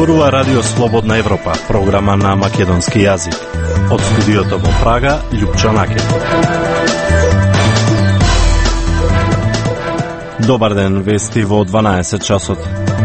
зборува Радио Слободна Европа, програма на македонски јазик. Од студиото во Прага, Љупчо Накет. Добар ден, вести во 12 часот.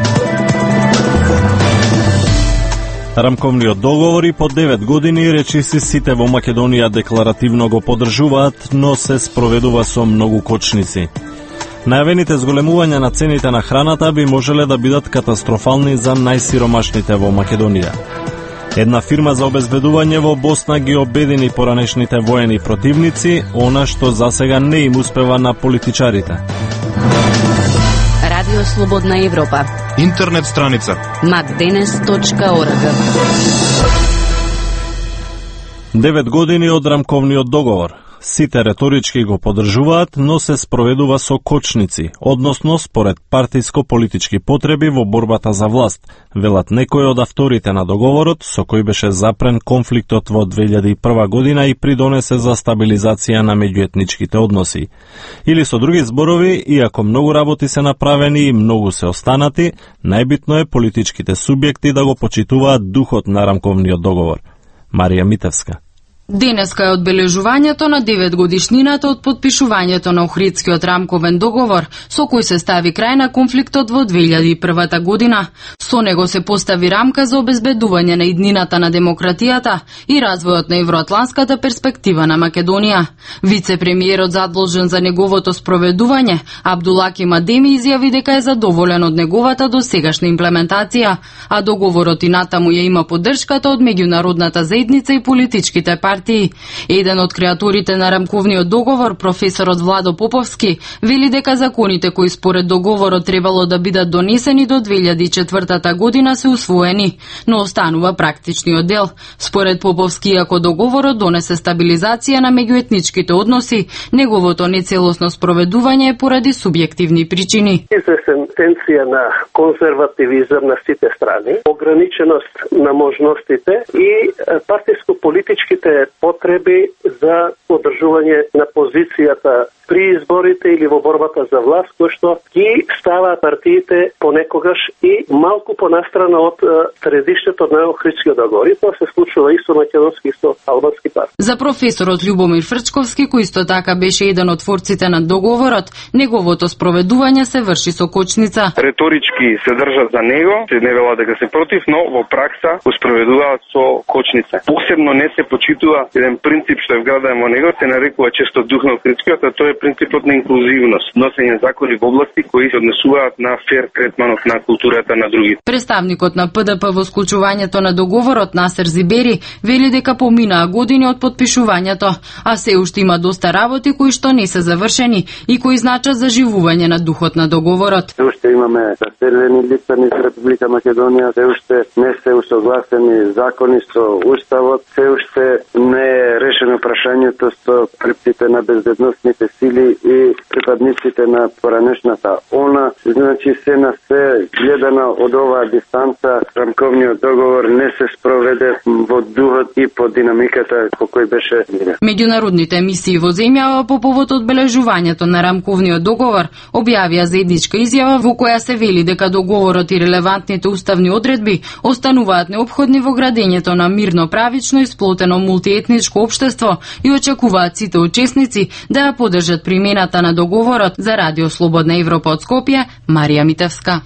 Рамковниот договор и по 9 години речиси сите во Македонија декларативно го поддржуваат, но се спроведува со многу кочници. Најавените зголемувања на цените на храната би можеле да бидат катастрофални за најсиромашните во Македонија. Една фирма за обезбедување во Босна ги обедини поранешните воени противници, она што засега не им успева на политичарите. Радио Слободна Европа. Интернет страница macdenes.org. 9 години од рамковниот договор. Сите реторички го поддржуваат, но се спроведува со кочници, односно според партиско-политички потреби во борбата за власт, велат некои од авторите на договорот, со кој беше запрен конфликтот во 2001 година и придонесе за стабилизација на меѓуетничките односи. Или со други зборови, иако многу работи се направени и многу се останати, најбитно е политичките субјекти да го почитуваат духот на рамковниот договор. Марија Митевска. Денеска е одбележувањето на 9 годишнината од подпишувањето на Охридскиот рамковен договор, со кој се стави крај на конфликтот во 2001 година. Со него се постави рамка за обезбедување на иднината на демократијата и развојот на евроатланската перспектива на Македонија. Вице-премиерот задолжен за неговото спроведување, Абдулаки Мадеми, изјави дека е задоволен од неговата досегашна имплементација, а договорот и натаму ја има поддршката од меѓународната заедница и политичките партии. Еден од креаторите на рамковниот договор, професорот Владо Поповски, вели дека законите кои според договорот требало да бидат донесени до 2004 година се усвоени, но останува практичниот дел. Според Поповски, ако договорот донесе стабилизација на меѓуетничките односи, неговото нецелосно спроведување е поради субјективни причини. Известен тенција на конзервативизам на сите страни, ограниченост на можностите и партиско-политичките потреби за одржување на позицијата при изборите или во борбата за власт, кој што ги ставаат партиите понекогаш и малку понастрана од средиштето на Охридскиот договор. И тоа се случува и со македонски и со албански партии. За професорот Љубомир Фрчковски, кој исто така беше еден од творците на договорот, неговото спроведување се врши со кочница. Реторички се држат за него, се не велат дека се против, но во пракса го спроведуваат со кочница. Посебно не се почитува еден принцип што е вграден во него, се нарекува често дух на Охридскиот, а тоа е принципот на инклузивност, носење закони во области кои се однесуваат на фер третманот на културата на другите. Представникот на ПДП во склучувањето на договорот, Насер Зибери, вели дека поминаа години од подпишувањето, а се уште има доста работи кои што не се завршени и кои значат заживување на духот на договорот. Се уште имаме раселени лица низ Република Македонија, се уште не се усогласени закони со уставот, се уште не е решено прашањето со крипците на безбедносните сили и припадниците на поранешната ОНА. Значи се на се гледано од оваа дистанца, рамковниот договор не се спроведе во духот и по динамиката по кој беше. Меѓународните емисии во земјава по повод одбележувањето на рамковниот договор објавија заедничка изјава во која се вели дека договорот и релевантните уставни одредби остануваат неопходни во градењето на мирно, правично и сплотено мултиетничко општество и очекуваат сите учесници да ја поддржат примената на договорот. За Радио Слободна Европа од Скопје, Марија Митевска.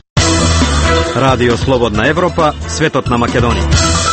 Радио Слободна Европа, светот на Македонија.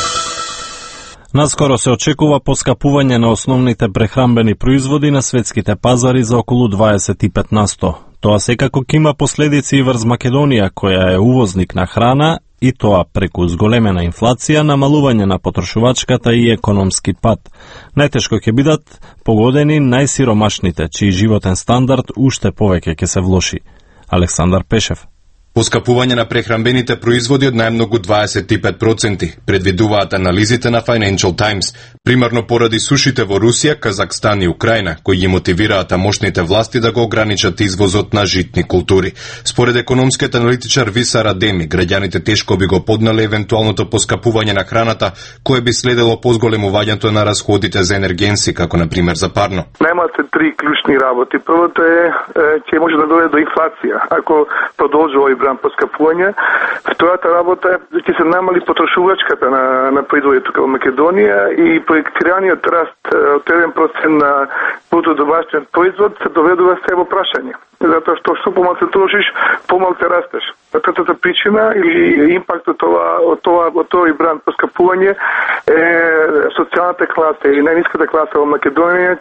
Наскоро се очекува поскапување на основните прехранбени производи на светските пазари за околу 25%. Тоа секако ќе има последици и врз Македонија, која е увозник на храна, и тоа преку зголемена инфлација, намалување на потрошувачката и економски пат. Најтешко ќе бидат погодени најсиромашните, чиј животен стандард уште повеќе ќе се влоши. Александар Пешев. Поскапување на прехранбените производи од најмногу 25%, предвидуваат анализите на Financial Times, примерно поради сушите во Русија, Казахстан и Украина, кои ги мотивираат тамошните власти да го ограничат извозот на житни култури. Според економскиот аналитичар Висар Адеми, граѓаните тешко би го поднале евентуалното поскапување на храната, кое би следело позголемувањето на расходите за енергенси, како на пример за парно. Немате три клучни работи. Првото е ќе може да дојде до инфлација. Ако продолжи овој бран поскапување. Втората работа е ќе се намали потрошувачката на производите тука во Македонија и проектираниот раст од 1% на bruto домашен производ се доведува се во прашање. Затоа што помал се трошиш, помал се растеш. Третата причина или импакт од тој бранд поскапување е социјалната класа или најниската класа во Македонија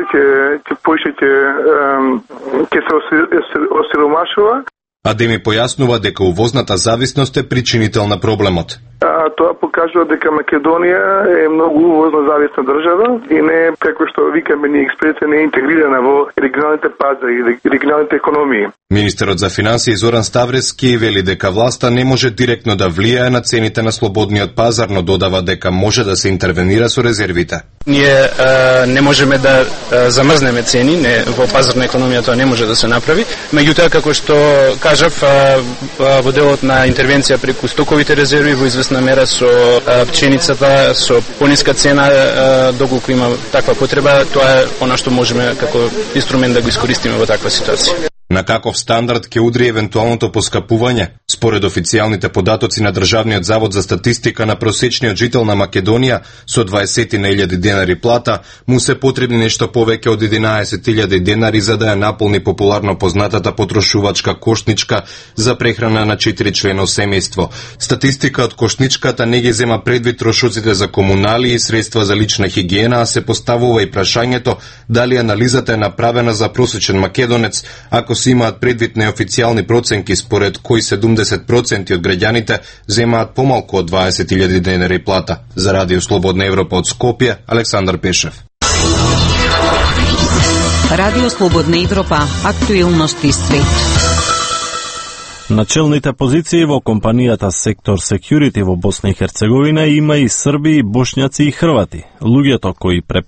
ќе се осиромашува. Адеми појаснува дека увозната зависност е причинител на проблемот. Тоа покажува дека Македонија е многу увозно зависна држава и не е, како што викаме ние експерти, не е интегрирана во регионалните пазари и регионалните економии. Министерот за финансии Зоран Ставрески вели дека власта не може директно да влијае на цените на слободниот пазар, но додава дека може да се интервенира со резервите. Ние не можеме да замрзнеме цени, во пазарна економија тоа не може да се направи. Меѓутоа, како што кажав, во делот на интервенција преку стоковите резерви, во известна мера со пченицата, со пониска цена, доколку има таква потреба, тоа е она што можеме како инструмент да го искористиме во таква ситуација. На каков стандард ќе удри евентуалното поскапување? Според официјалните податоци на Државниот завод за статистика, на просечниот жител на Македонија со 20.000 денари плата му се потребни нешто повеќе од 11.000 денари за да ја наполни популарно познатата потрошувачка кошничка за прехрана на 4-члено семејство. Статистика од кошничката не ги зема предвид трошоците за комунали и средства за лична хигиена, а се поставува и прашањето дали анализата е направена за просечен македонец, ако се имаат предвид неофицијални проценки според кои 70% од граѓаните земаат помалку од 20.000 денари плата. За Радио Слободна Европа од Скопје, Александар Пешев. Радио Слободна Европа, актуелности свет. На челните позиции во компанијата Сектор Security во Босна и Херцеговина има и срби, и бошњаци, и хрвати. Луѓето кои пред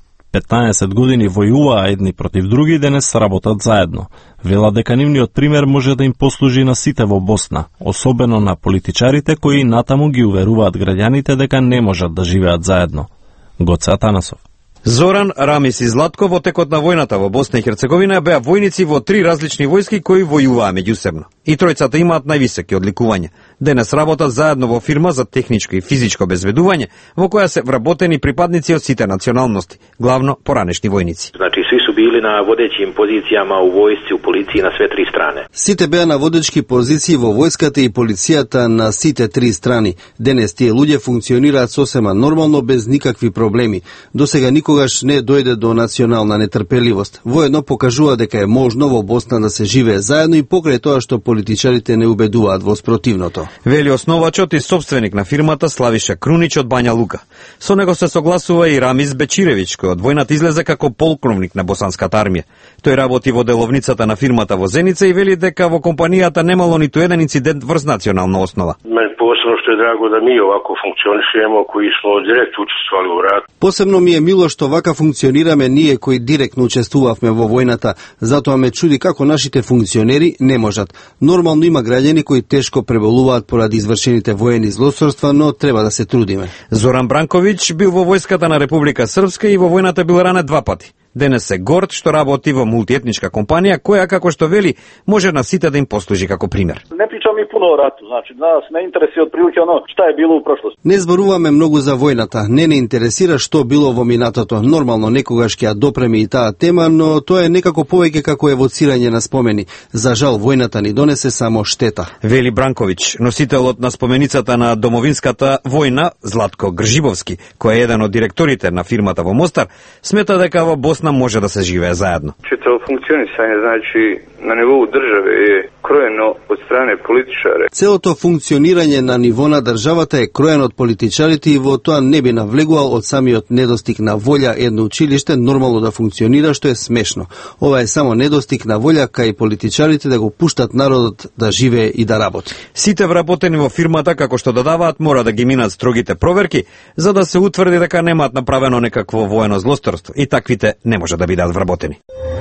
15 години војуваа едни против други, денес работат заедно. Вела дека нивниот пример може да им послужи на сите во Босна, особено на политичарите кои натаму ги уверуваат граѓаните дека не можат да живеат заедно. Гоце Атанасов. Зоран, Рамис и Златко во текот на војната во Босна и Херцеговина беа војници во 3 различни војски кои војуваа меѓусебно. И тројцата имаат највисоки одликувања. Денес работат заедно во фирма за техничко и физичко обезбедување, во која се вработени припадници од сите националности, главно поранешни војници. Значи, сви су били на водеќим позицијама у војсци, у полицији на све 3 стране. Сите беа на водечки позиции во војската и полицијата на сите 3 страни. Денес тие луѓе функционираат сосема нормално без никакви проблеми. Досега никогаш не дојде до национална нетрпеливост. Воедно покажува дека е можно во Босна да се живее заедно и покрај тоа што политичарите не убедуваат во спротивното. Вели основачот и собственик на фирмата Славиша Крунич од Бања Лука. Со него се согласува и Рамис Бечиревич, кој од војната излезе како полковник на босанската армија. Тој работи во деловницата на фирмата во Зеница и вели дека во компанијата немало ниту еден инцидент врз национална основа. Посебно што е драго да ми овако функционираме, кои смо директно учествували во рад. Посебно ми е мило што вака функционираме ние кои директно учествувавме во војната, затоа ме чуди како нашите функционери не можат. Нормално има граѓани кои тешко преболуваат поради извршените воени злосторства, но треба да се трудиме. Зоран Бранковиќ бил во војската на Република Српска и во војната бил ранет 2 пати. Денес се горд што работи во мултиетничка компанија, која, како што вели, може на сите да им послужи како пример. Не причам и пуно о рату, значи, нас не интересира од прилики оно што е било во прошлост. Не зборуваме многу за војната, не интересира што било во минатото. Нормално некогаш ќе ја допреме и таа тема, но тоа е некако повеќе како евоцирање на спомени. За жал, војната ни донесе само штета. Вели Бранковиќ, носителот на споменицата на домовинската војна, Златко Гржибовски, кој е еден од директорите на фирмата во Мостар, смета дека во Босна може да се живее заедно. Читаво функционисање, значи, на нивоу државе е кроено од стране политичари. Целото функционирање на ниво на државата е кроено од политичарите и во тоа не би навлегувал од самиот недостиг на волја едно училиште нормално да функционира, што е смешно. Ова е само недостиг на волја кај политичарите да го пуштат народот да живее и да работи. Сите вработени во фирмата, како што додаваат, мора да ги минат строгите проверки, за да се утврди дека немаат направено некакво воено злосторство и таквите не може да бидат вработени.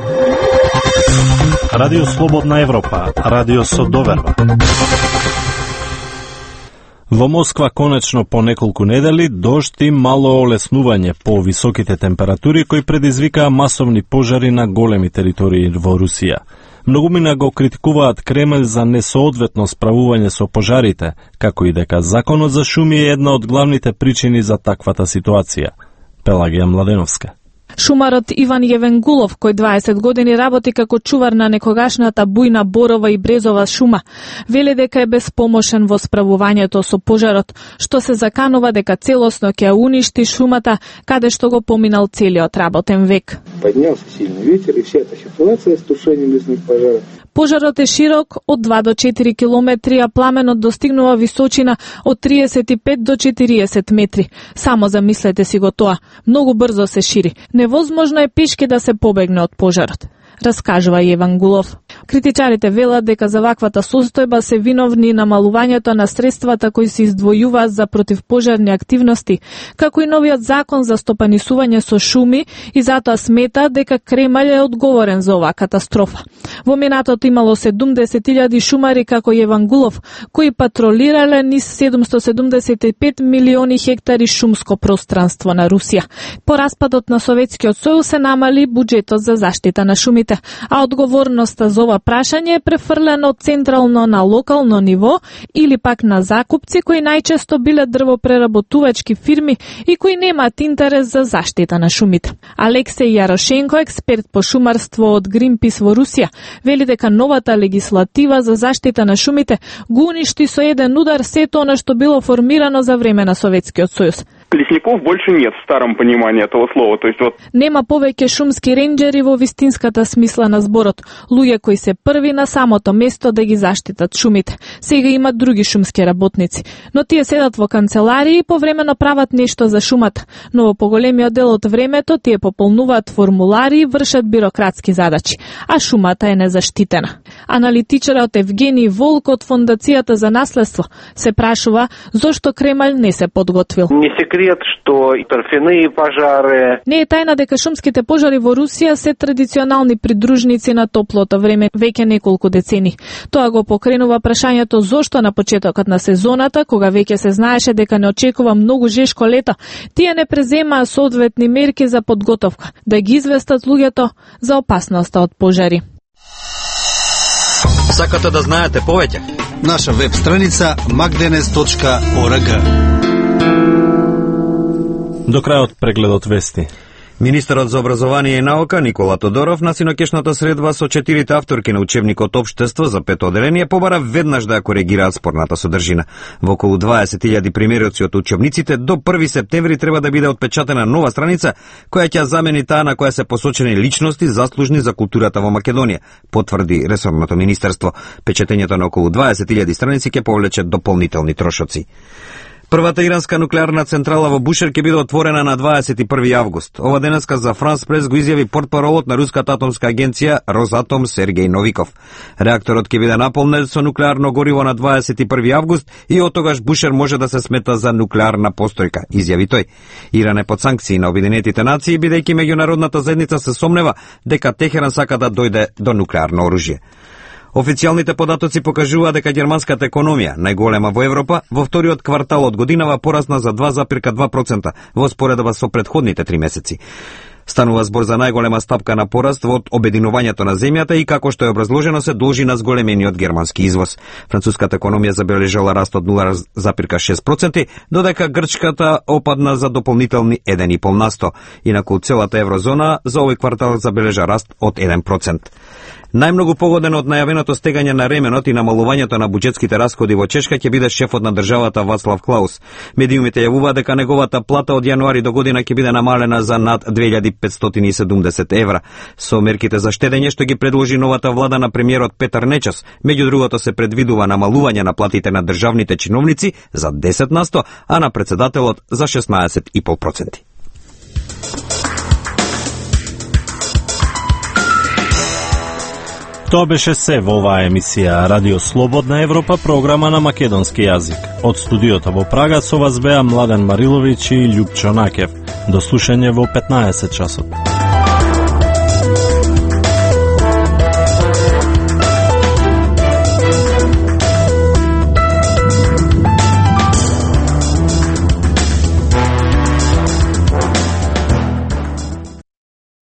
Радио Слободна Европа, радио со доверба. Во Москва конечно по неколку недели дожд и мало олеснување по високите температури кои предизвикаа масовни пожари на големи територии во Русија. Многумина го критикуваат Кремљ за несоодветно справување со пожарите, како и дека законот за шуми е една од главните причини за таквата ситуација. Пелагија Младеновска. Шумарот Иван Јевенгулов, кој 20 години работи како чувар на некогашната бујна борова и брезова шума, вели дека е безпомошен во справувањето со пожарот, што се заканува дека целосно ќе уништи шумата, каде што го поминал целиот работен век. Поднялся силен ветер и вся эта ситуация с тушением лесных пожаров. Пожарот е широк од 2 до 4 километри, а пламенот достигнува височина од 35 до 40 метри. Само замислете си го тоа. Многу брзо се шири. Невозможно е пешки да се побегне од пожарот, раскажува Јевенгулов. Критичарите велат дека за ваквата состојба се виновни намалувањето на средствата кои се издвојуваат за противпожарни активности, како и новиот закон за стопанисување со шуми, и затоа смета дека Кремљ е одговорен за оваа катастрофа. Во минатото имало 70.000 шумари како Јевенгулов, кои патролирале низ 775 милиони хектари шумско пространство на Русија. По распадот на Советскиот сојуз се намали буџетот за заштита на шумите, а одговорноста за ова прашање е префрлено централно на локално ниво или пак на закупци кои најчесто биле дрвопреработувачки фирми и кои немаат интерес за заштита на шумите. Алексеј Јарошенко, експерт по шумарство од Greenpeace во Русија, вели дека новата легислатива за заштита на шумите го уништи со еден удар сето она што било формирано за време на Советскиот сојуз. Лесников больше нет в старом понимании этого слова. То есть вот... Нема повеќе шумски ренџери во вистинската смисла на зборот. Луѓе кои се први на самото место да ги заштитат шумите. Сега има други шумски работници, но тие седат во канцеларии и повремено прават нешто за шумата, но во поголемиот дел од времето тие пополнуваат формулари и вршат бирократски задачи, а шумата е незаштитена. Аналитичарот Евгений Волк од Фондацијата за наследство се прашува зошто Кремљ не се подготвил. Не секрет, што и торфяни пожари. Не е тајна дека шумските пожари во Русија се традиционални придружници на топлото време веќе неколку децени. Тоа го покренува прашањето зошто на почетокот на сезоната, кога веќе се знаеше дека не очекува многу жешко лето, тие не преземаа соодветни мерки за подготовка, да ги известат луѓето за опасноста од пожари. Сакате да знаете повеќе? Наша веб страница magdenes.org. До крајот прегледот вести. Министерот за образование и наука Никола Тодоров на синокешната средба со 4 авторки на учебникот Општество за 5 оделение побара веднаш да ја коригираат спорната содржина. Во околу 20.000 примероци од учебниците до 1 септември треба да биде отпечатена нова страница која ќе замени таа на која се посочени личности заслужни за културата во Македонија, потврди ресорното министерство. Печатењето на околу 20.000 страници ќе повлече дополнителни трошоци. Првата иранска нуклеарна централа во Бушер ќе биде отворена на 21 август. Ова денеска за Франс Прес го изјави портпаролот на Руската атомска агенција Росатом Сергеј Новиков. Реакторот ќе биде наполнет со нуклеарно гориво на 21 август и оттогаш Бушер може да се смета за нуклеарна постојка, изјави тој. Иран е под санкции на Обединетите нации, бидејќи меѓународната заедница се сомнева дека Техеран сака да дојде до нуклеарно оружје. Официјалните податоци покажуваат дека германската економија, најголема во Европа, во вториот квартал од годинава порасна за 2,2% во споредба со претходните 3 месеци. Станува збор за најголема стапка на пораст од обединувањето на земјата и како што е образложено се должи на зголемениот германски извоз. Француската економија забележала раст од 0,6%, додека грчката опадна за дополнителни 1,5%. Инаку целата еврозона за овој квартал забележа раст од 1%. Најмногу погоден од најавеното стегање на ременот и намалувањето на буџетските расходи во Чешка ќе биде шефот на државата Вацлав Клаус. Медиумите јавуваат дека неговата плата од јануари до година ќе биде намалена за над 2570 евра. Со мерките за штедење што ги предложи новата влада на премиерот Петар Нечас, меѓу другото се предвидува намалување на платите на државните чиновници за 10%, а на председателот за 16,5%. Тоа беше се во оваа емисија Радио Слободна Европа, програма на македонски јазик. Од студиото во Прага со вас беа Младен Мариловиќ и Љупчо Накев. До слушање во 15 часот.